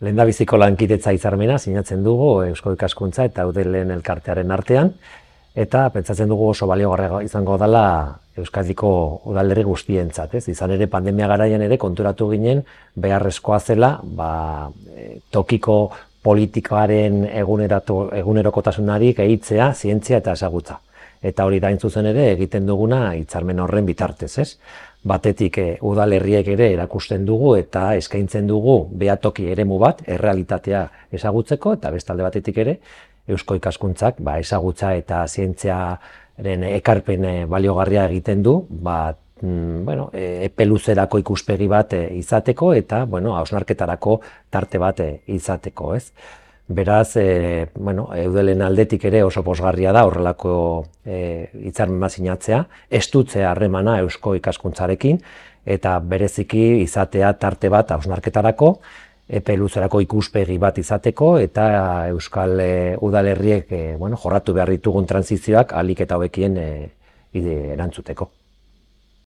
Lehendabiziko lankidetza hitzarmena sinatzen dugu Eusko Ikaskuntza eta Eudelen elkartearen artean, eta pentsatzen dugu oso baliogarria izango dela Euskadiko udalerri guztientzat, ez? Izan ere pandemia garaian ere konturatu ginen beharrezkoa zela, tokiko politikaren egunerokotasunari gehitzea, zientzia eta ezagutza. Eta hori da hain zuzen ere egiten duguna hitzarmen horren bitartez, ez? Batetik udalerriek ere erakusten dugu eta eskaintzen dugu behatoki eremu bat, errealitatea ezagutzeko, eta bestalde batetik ere Eusko Ikaskuntzak ezagutza eta zientziaren ekarpen baliogarria egiten du, epe luzerako ikuspegi bat izateko eta hausnarketarako tarte bat izateko, ez? Beraz, Eudelen aldetik ere oso pozgarria da horrelako hitzarmen bat sinatzea, estutzea harremana Eusko Ikaskuntzarekin eta bereziki izatea tarte bat hausnarketarako, epe luzerako ikuspegi bat izateko eta Euskal udalerriek jorratu behar ditugun trantsizioak ahalik eta hobekien erantzuteko.